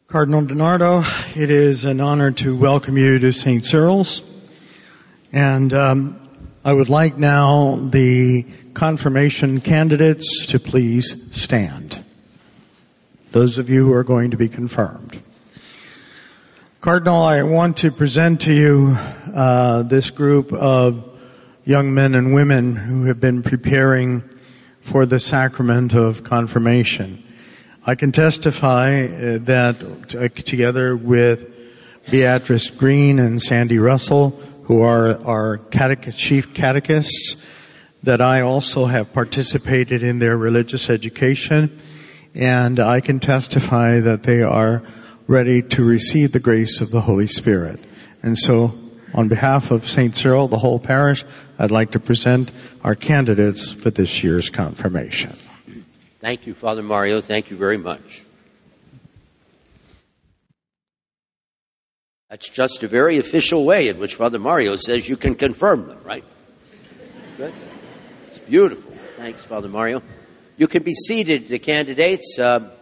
Cardinal DiNardo, it is an honor to welcome you to St. Cyril's. And I would like now the confirmation candidates to please stand. Those of you who are going to be confirmed. Cardinal, I want to present to you this group of young men and women who have been preparing for the sacrament of confirmation. I can testify that together with Beatrice Green and Sandy Russell, who are our chief catechists, that I also have participated in their religious education, and I can testify that they are ready to receive the grace of the Holy Spirit. And so, on behalf of St. Cyril, the whole parish, I'd like to present our candidates for this year's confirmation. Thank you, Father Mario. Thank you very much. That's just a very official way in which Father Mario says you can confirm them, right? Good. It's beautiful. Thanks, Father Mario. You can be seated, the candidates.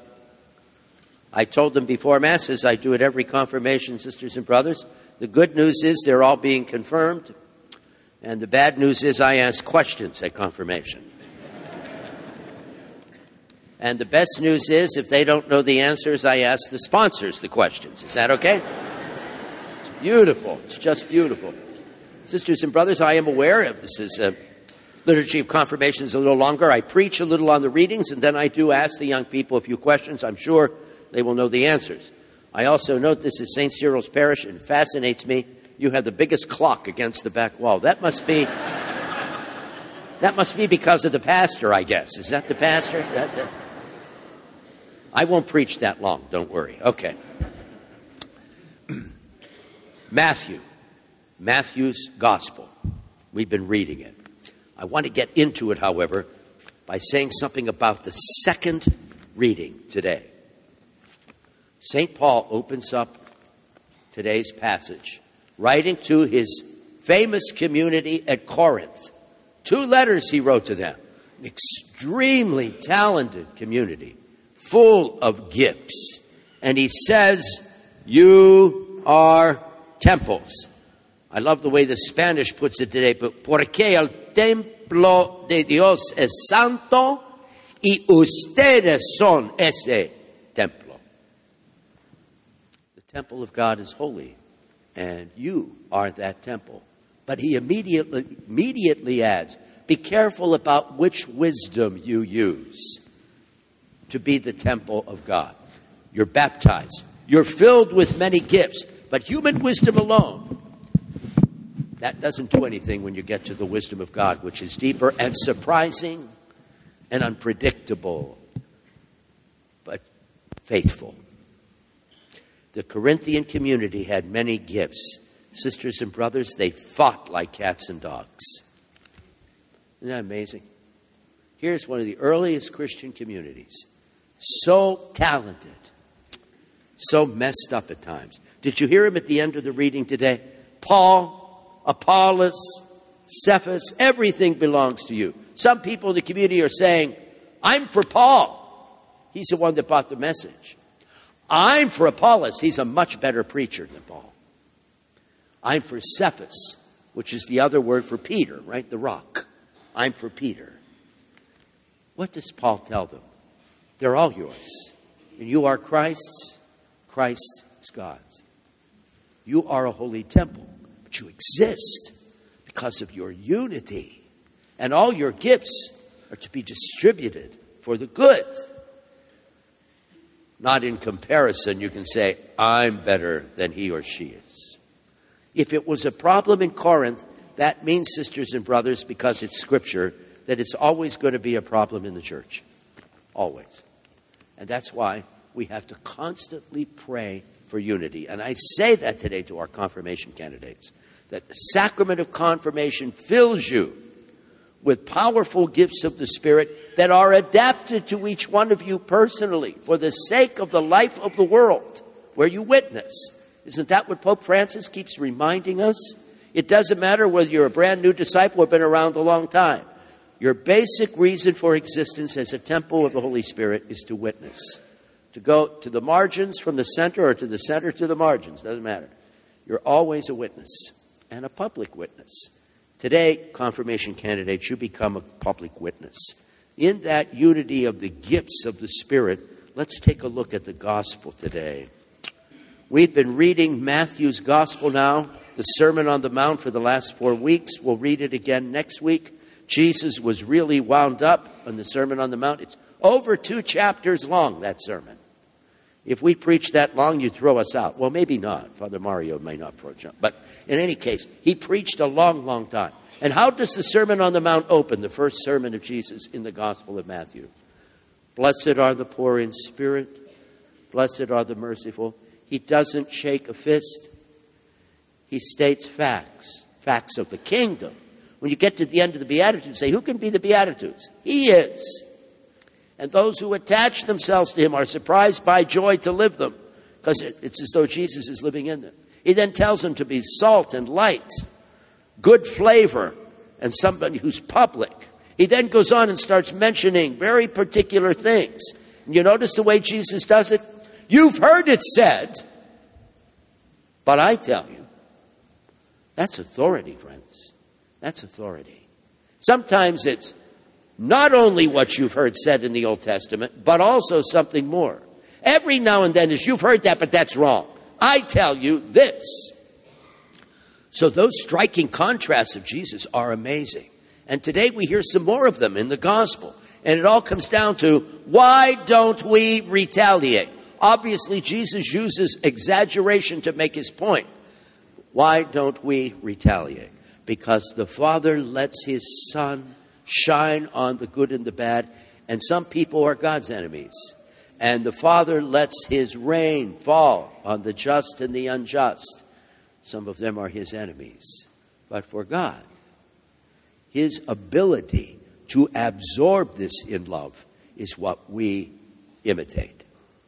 I told them before Mass, as I do at every confirmation, sisters and brothers, the good news is they're all being confirmed, and the bad news is I ask questions at confirmation. And the best news is, if they don't know the answers, I ask the sponsors the questions. Is that okay? It's beautiful. It's just beautiful. Sisters and brothers, I am aware of this is a liturgy of confirmations a little longer. I preach a little on the readings, and then I do ask the young people a few questions. I'm sure they will know the answers. I also note this is St. Cyril's parish, and it fascinates me. You have the biggest clock against the back wall. That must be because of the pastor, I guess. Is that the pastor? That's it. I won't preach that long, don't worry. Okay. Matthew's Gospel. We've been reading it. I want to get into it, however, by saying something about the second reading today. St. Paul opens up today's passage, writing to his famous community at Corinth. 2 letters he wrote to them. An extremely talented community, full of gifts. And he says, you are temples. I love the way the Spanish puts it today, but porque el templo de Dios es santo y ustedes son ese templo. The temple of God is holy, and you are that temple. But he immediately adds, be careful about which wisdom you use to be the temple of God. You're baptized. You're filled with many gifts, but human wisdom alone, that doesn't do anything when you get to the wisdom of God, which is deeper and surprising and unpredictable, but faithful. The Corinthian community had many gifts. Sisters and brothers, they fought like cats and dogs. Isn't that amazing? Here's one of the earliest Christian communities. So talented, so messed up at times. Did you hear him at the end of the reading today? Paul, Apollos, Cephas, everything belongs to you. Some people in the community are saying, I'm for Paul. He's the one that brought the message. I'm for Apollos. He's a much better preacher than Paul. I'm for Cephas, which is the other word for Peter, right? The rock. I'm for Peter. What does Paul tell them? They're all yours. And you are Christ's. Christ is God's. You are a holy temple, but you exist because of your unity. And all your gifts are to be distributed for the good. Not in comparison, you can say, I'm better than he or she is. If it was a problem in Corinth, that means, sisters and brothers, because it's Scripture, that it's always going to be a problem in the church. Always. And that's why we have to constantly pray for unity. And I say that today to our confirmation candidates, that the sacrament of confirmation fills you with powerful gifts of the Spirit that are adapted to each one of you personally for the sake of the life of the world where you witness. Isn't that what Pope Francis keeps reminding us? It doesn't matter whether you're a brand new disciple or been around a long time. Your basic reason for existence as a temple of the Holy Spirit is to witness to go to the margins from the center or to the center to the margins, doesn't matter. You're always a witness, and a public witness. Today, confirmation candidates, you become a public witness. In that unity of the gifts of the Spirit, let's take a look at the gospel today. We've been reading Matthew's gospel now, the Sermon on the Mount, for the last 4 weeks. We'll read it again next week. Jesus was really wound up on the Sermon on the Mount. It's over 2 chapters long, that sermon. If we preach that long, you'd throw us out. Well, maybe not. Father Mario may not approach him. But in any case, he preached a long, long time. And how does the Sermon on the Mount open, the first sermon of Jesus in the Gospel of Matthew? Blessed are the poor in spirit. Blessed are the merciful. He doesn't shake a fist. He states facts, facts of the kingdom. When you get to the end of the Beatitudes, say, who can be the Beatitudes? He is. And those who attach themselves to him are surprised by joy to live them, because it's as though Jesus is living in them. He then tells them to be salt and light, good flavor, and somebody who's public. He then goes on and starts mentioning very particular things. And you notice the way Jesus does it? You've heard it said, but I tell you. That's authority, friends. That's authority. Sometimes it's not only what you've heard said in the Old Testament, but also something more. Every now and then is, you've heard that, but that's wrong. I tell you this. So those striking contrasts of Jesus are amazing. And today we hear some more of them in the gospel. And it all comes down to, why don't we retaliate? Obviously, Jesus uses exaggeration to make his point. Why don't we retaliate? Because the Father lets his Son shine on the good and the bad, and some people are God's enemies. And the Father lets his rain fall on the just and the unjust. Some of them are his enemies. But for God, his ability to absorb this in love is what we imitate.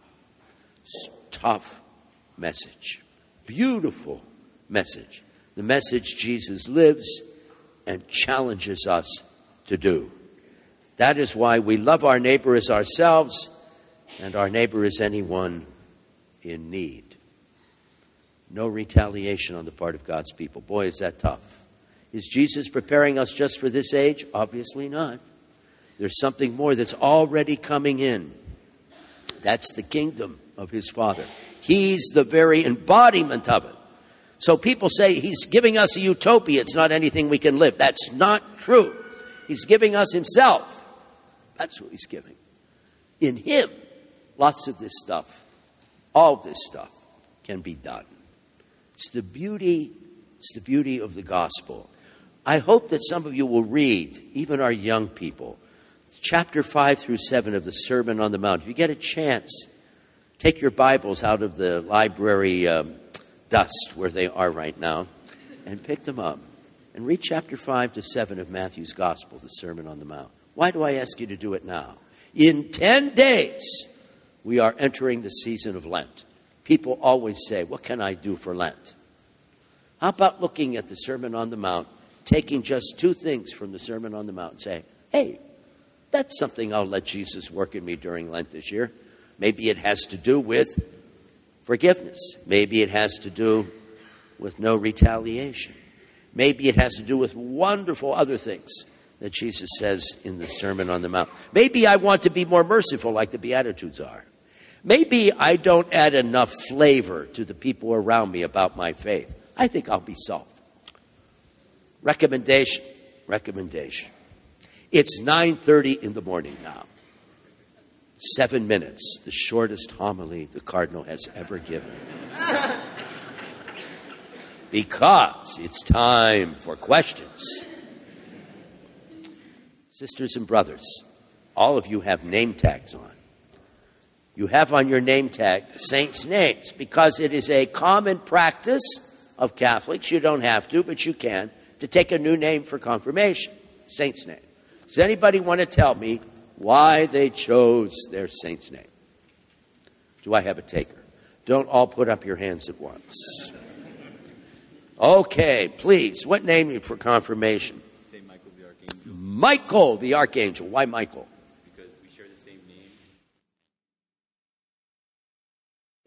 Tough message. Beautiful message. The message Jesus lives and challenges us to do. That is why we love our neighbor as ourselves, and our neighbor is anyone in need. No retaliation on the part of God's people. Boy, is that tough. Is Jesus preparing us just for this age? Obviously not. There's something more that's already coming in. That's the kingdom of his Father. He's the very embodiment of it. So people say he's giving us a utopia. It's not anything we can live. That's not true. He's giving us himself. That's what he's giving. In him, lots of this stuff, all of this stuff can be done. It's the beauty of the gospel. I hope that some of you will read, even our young people, chapter 5 through 7 of the Sermon on the Mount. If you get a chance, take your Bibles out of the library dust where they are right now and pick them up and read chapter 5 to 7 of Matthew's Gospel, the Sermon on the Mount. Why do I ask you to do it now? In 10 days, we are entering the season of Lent. People always say, what can I do for Lent? How about looking at the Sermon on the Mount, taking just 2 things from the Sermon on the Mount and say, hey, that's something I'll let Jesus work in me during Lent this year. Maybe it has to do with forgiveness. Maybe it has to do with no retaliation. Maybe it has to do with wonderful other things that Jesus says in the Sermon on the Mount. Maybe I want to be more merciful like the Beatitudes are. Maybe I don't add enough flavor to the people around me about my faith. I think I'll be salt. Recommendation. It's 9:30 in the morning now. 7 minutes, the shortest homily the Cardinal has ever given. Because it's time for questions. Sisters and brothers, all of you have name tags on. You have on your name tag saints' names because it is a common practice of Catholics. You don't have to, but you can, to take a new name for confirmation, saint's name. Does anybody want to tell me why they chose their saint's name? Do I have a taker? Don't all put up your hands at once. Okay, please. What name for confirmation? Saint Michael the Archangel. Michael the Archangel. Why Michael?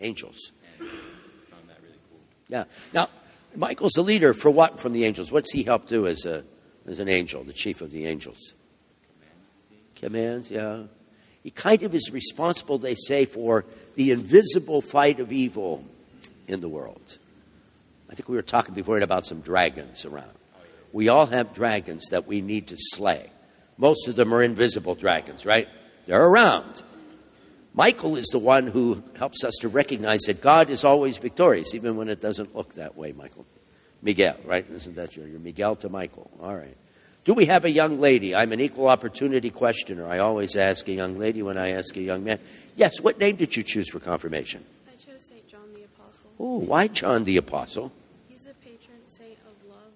Angels. And found that really cool. Yeah. Now, Michael's the leader for what from the angels? What's he help do as an angel, the chief of the angels? Commands, yeah. He kind of is responsible, they say, for the invisible fight of evil in the world. I think we were talking before about some dragons around. We all have dragons that we need to slay. Most of them are invisible dragons, right? They're around. Michael is the one who helps us to recognize that God is always victorious, even when it doesn't look that way, Michael. Miguel, right? Isn't that you're Miguel to Michael? All right. Do we have a young lady? I'm an equal opportunity questioner. I always ask a young lady when I ask a young man. Yes, what name did you choose for confirmation? I chose St. John the Apostle. Oh, why John the Apostle? He's a patron saint of love.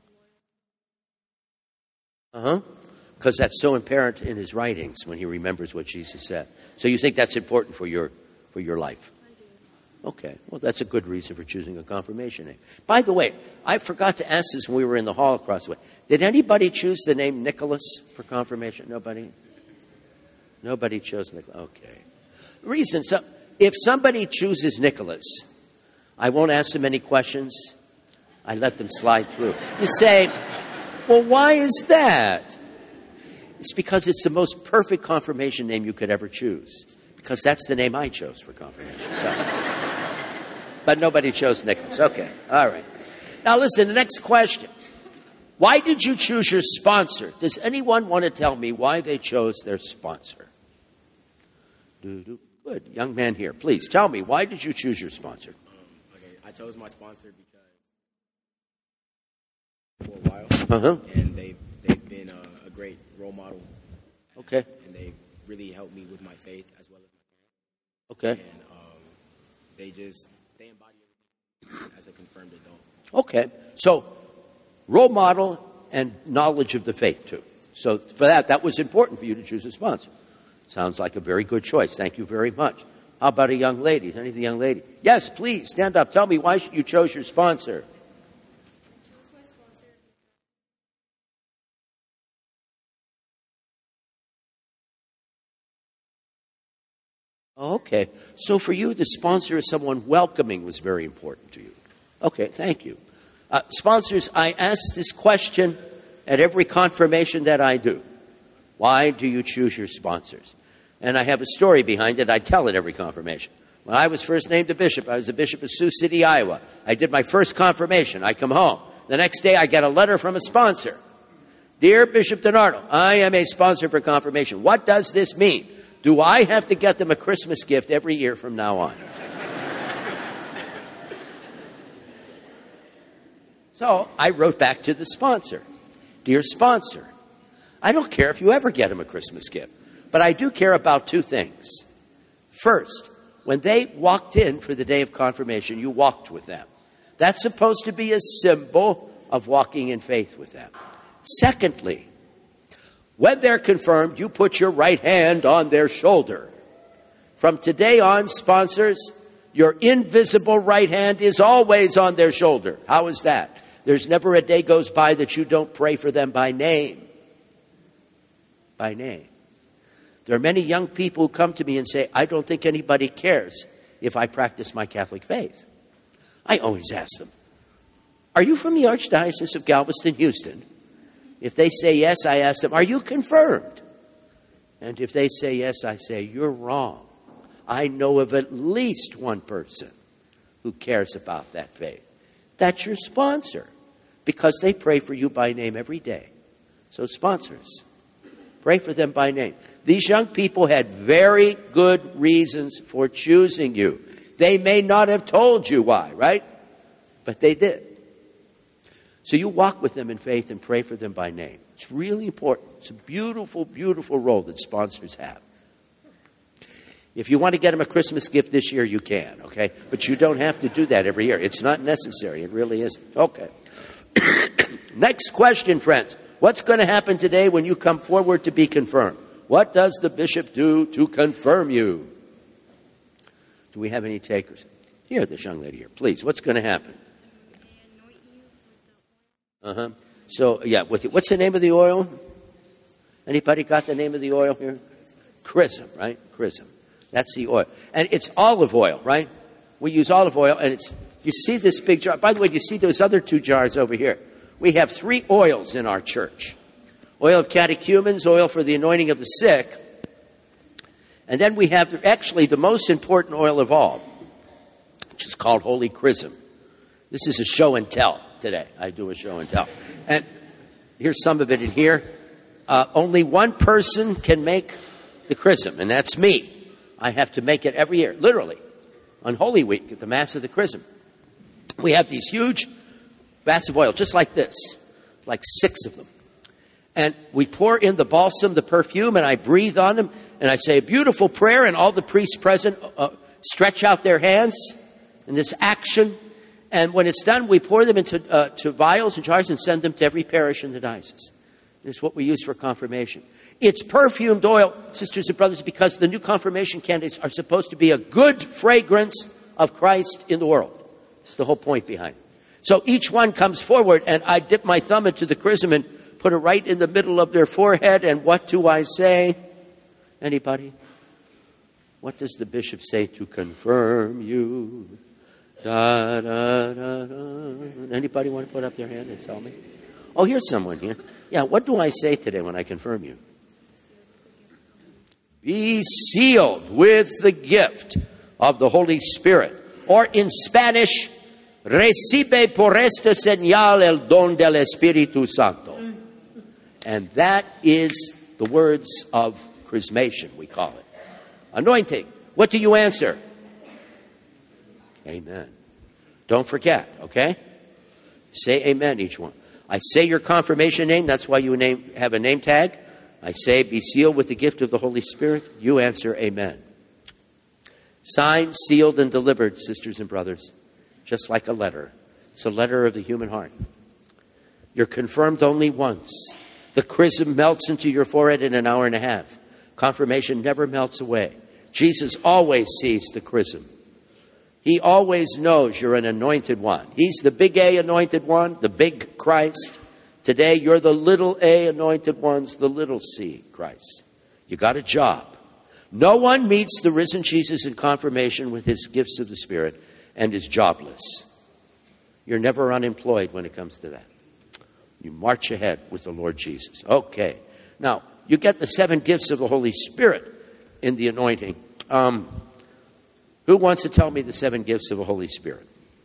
Because that's so apparent in his writings when he remembers what Jesus said. So you think that's important for your life? I do. Okay, well, that's a good reason for choosing a confirmation name. By the way, I forgot to ask this when we were in the hall across the way. Did anybody choose the name Nicholas for confirmation? Nobody? Nobody chose Nicholas. Okay. Reason, if somebody chooses Nicholas, I won't ask them any questions. I let them slide through. You say, well, why is that? It's because it's the most perfect confirmation name you could ever choose. Because that's the name I chose for confirmation. So. But nobody chose Nicholas. Okay. All right. Now listen, the next question. Why did you choose your sponsor? Does anyone want to tell me why they chose their sponsor? Good. Young man here. Please tell me, why did you choose your sponsor? Okay. I chose my sponsor because for a while. And they've been a great role model. Okay. And they really helped me with my faith as well as my parents. Okay. And they embody everything as a confirmed adult. Okay. So, role model and knowledge of the faith, too. So, for that was important for you to choose a sponsor. Sounds like a very good choice. Thank you very much. How about a young lady? Is any of the young lady? Yes, please, stand up. Tell me why you chose your sponsor. Okay. So for you, the sponsor is someone welcoming was very important to you. Okay, thank you. Sponsors, I ask this question at every confirmation that I do. Why do you choose your sponsors? And I have a story behind it. I tell it every confirmation. When I was first named a bishop, I was a bishop of Sioux City, Iowa. I did my first confirmation. I come home. The next day, I get a letter from a sponsor. Dear Bishop DiNardo, I am a sponsor for confirmation. What does this mean? Do I have to get them a Christmas gift every year from now on? So I wrote back to the sponsor. Dear sponsor, I don't care if you ever get them a Christmas gift, but I do care about two things. First, when they walked in for the day of confirmation, you walked with them. That's supposed to be a symbol of walking in faith with them. Secondly, when they're confirmed, you put your right hand on their shoulder. From today on, sponsors, your invisible right hand is always on their shoulder. How is that? There's never a day goes by that you don't pray for them by name. By name. There are many young people who come to me and say, I don't think anybody cares if I practice my Catholic faith. I always ask them, are you from the Archdiocese of Galveston, Houston? If they say yes, I ask them, are you confirmed? And if they say yes, I say, you're wrong. I know of at least one person who cares about that faith. That's your sponsor, because they pray for you by name every day. So sponsors, pray for them by name. These young people had very good reasons for choosing you. They may not have told you why, right? But they did. So you walk with them in faith and pray for them by name. It's really important. It's a beautiful, beautiful role that sponsors have. If you want to get them a Christmas gift this year, you can, okay? But you don't have to do that every year. It's not necessary. It really isn't. Okay. Next question, friends. What's going to happen today when you come forward to be confirmed? What does the bishop do to confirm you? Do we have any takers? Here, this young lady here. Please, what's going to happen? So, yeah, what's the name of the oil? Anybody got the name of the oil here? Chrism, right? Chrism. That's the oil. And it's olive oil, right? We use olive oil, and you see this big jar. By the way, do you see those other 2 jars over here? We have 3 oils in our church. Oil of catechumens, oil for the anointing of the sick. And then we have actually the most important oil of all, which is called Holy Chrism. This is a show and tell today. I do a show and tell. And here's some of it in here. Only one person can make the chrism, and that's me. I have to make it every year, literally, on Holy Week at the Mass of the Chrism. We have these huge vats of oil, just like this, like 6 of them. And we pour in the balsam, the perfume, and I breathe on them, and I say a beautiful prayer, and all the priests present stretch out their hands in this action. And when it's done, we pour them into to vials and jars and send them to every parish in the diocese. This is what we use for confirmation. It's perfumed oil, sisters and brothers, because the new confirmation candidates are supposed to be a good fragrance of Christ in the world. That's the whole point behind it. So each one comes forward, and I dip my thumb into the chrism and put it right in the middle of their forehead. And what do I say? Anybody? What does the bishop say to confirm you? Da, da, da, da. Anybody want to put up their hand and tell me? Oh, here's someone here. Yeah, what do I say today when I confirm you? Be sealed with the gift of the Holy Spirit. Or in Spanish, recibe por esta señal el don del Espíritu Santo. And that is the words of chrismation, we call it. Anointing. What do you answer? Amen. Don't forget, okay? Say amen, each one. I say your confirmation name. That's why you have a name tag. I say, be sealed with the gift of the Holy Spirit. You answer, amen. Signed, sealed, and delivered, sisters and brothers, just like a letter. It's a letter of the human heart. You're confirmed only once. The chrism melts into your forehead in an hour and a half. Confirmation never melts away. Jesus always sees the chrism. He always knows you're an anointed one. He's the big A anointed one, the big Christ. Today, you're the little a anointed ones, the little c Christ. You got a job. No one meets the risen Jesus in confirmation with his gifts of the Spirit and is jobless. You're never unemployed when it comes to that. You march ahead with the Lord Jesus. Okay. Now, you get the 7 gifts of the Holy Spirit in the anointing. Who wants to tell me the 7 gifts of the Holy Spirit?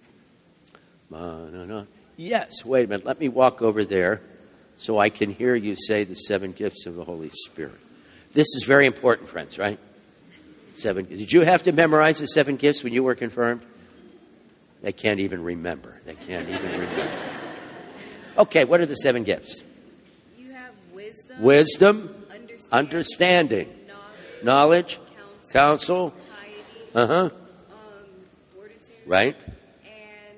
Yes, wait a minute. Let me walk over there so I can hear you say the 7 gifts of the Holy Spirit. This is very important, friends, right? 7. Did you have to memorize the 7 gifts when you were confirmed? They can't even remember. They can't even remember. Okay, what are the 7 gifts? You have wisdom, understanding, knowledge, counsel, fortitude, right? and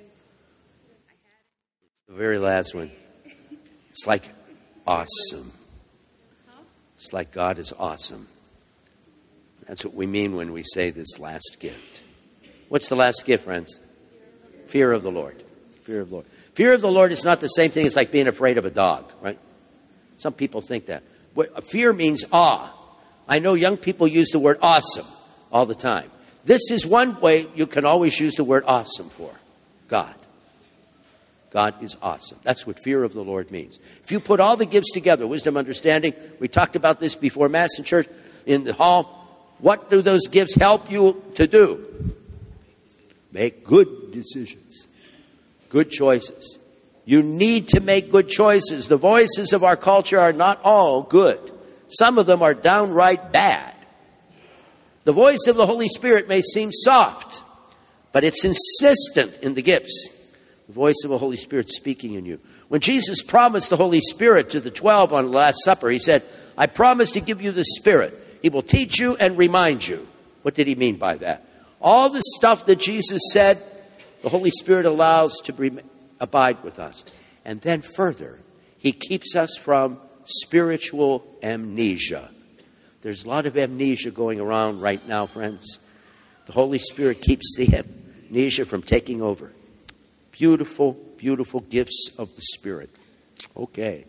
The very last one. It's like awesome. It's like God is awesome. That's what we mean when we say this last gift. What's the last gift, friends? Fear of the Lord. Fear of the Lord. Fear of the Lord is not the same thing as like being afraid of a dog, right? Some people think that. Fear means awe. I know young people use the word awesome all the time. This is one way you can always use the word awesome for God. God is awesome. That's what fear of the Lord means. If you put all the gifts together, wisdom, understanding, we talked about this before Mass in church, in the hall, what do those gifts help you to do? Make good decisions. Good choices. You need to make good choices. The voices of our culture are not all good. Some of them are downright bad. The voice of the Holy Spirit may seem soft, but it's insistent in the gifts. The voice of the Holy Spirit speaking in you. When Jesus promised the Holy Spirit to the 12 on the Last Supper, he said, I promise to give you the Spirit. He will teach you and remind you. What did he mean by that? All the stuff that Jesus said, the Holy Spirit allows to abide with us. And then further, he keeps us from spiritual amnesia. There's a lot of amnesia going around right now, friends. The Holy Spirit keeps the amnesia from taking over. Beautiful, beautiful gifts of the Spirit. Okay.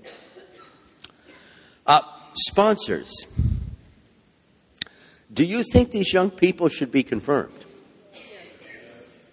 Sponsors. Do you think these young people should be confirmed?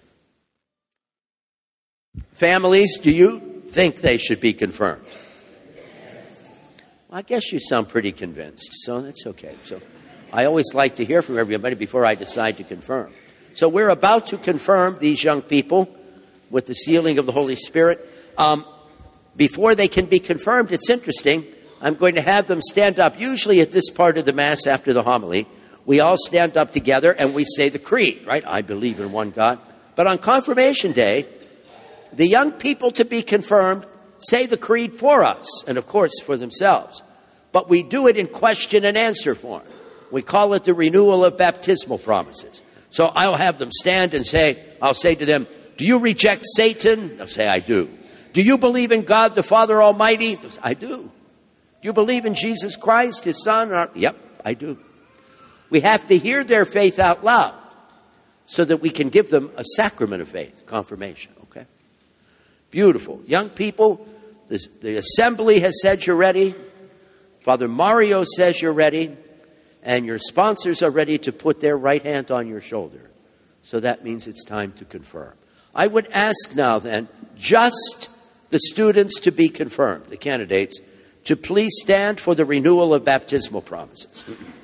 Families, do you think they should be confirmed? Well, I guess you sound pretty convinced, so that's okay. So I always like to hear from everybody before I decide to confirm. So we're about to confirm these young people with the sealing of the Holy Spirit. Before they can be confirmed, it's interesting, I'm going to have them stand up. Usually at this part of the Mass after the homily, we all stand up together and we say the creed, right? I believe in one God. But on confirmation day, the young people to be confirmed say the creed for us and, of course, for themselves. But we do it in question and answer form. We call it the renewal of baptismal promises. So I'll have them stand and I'll say to them, do you reject Satan? They'll say, I do. Do you believe in God the Father Almighty? They'll say, I do. Do you believe in Jesus Christ, his Son? Yep, I do. We have to hear their faith out loud so that we can give them a sacrament of faith, confirmation, okay? Beautiful. Young people, the assembly has said you're ready. Father Mario says you're ready. And your sponsors are ready to put their right hand on your shoulder. So that means it's time to confirm. I would ask now then, just the students to be confirmed, the candidates, to please stand for the renewal of baptismal promises.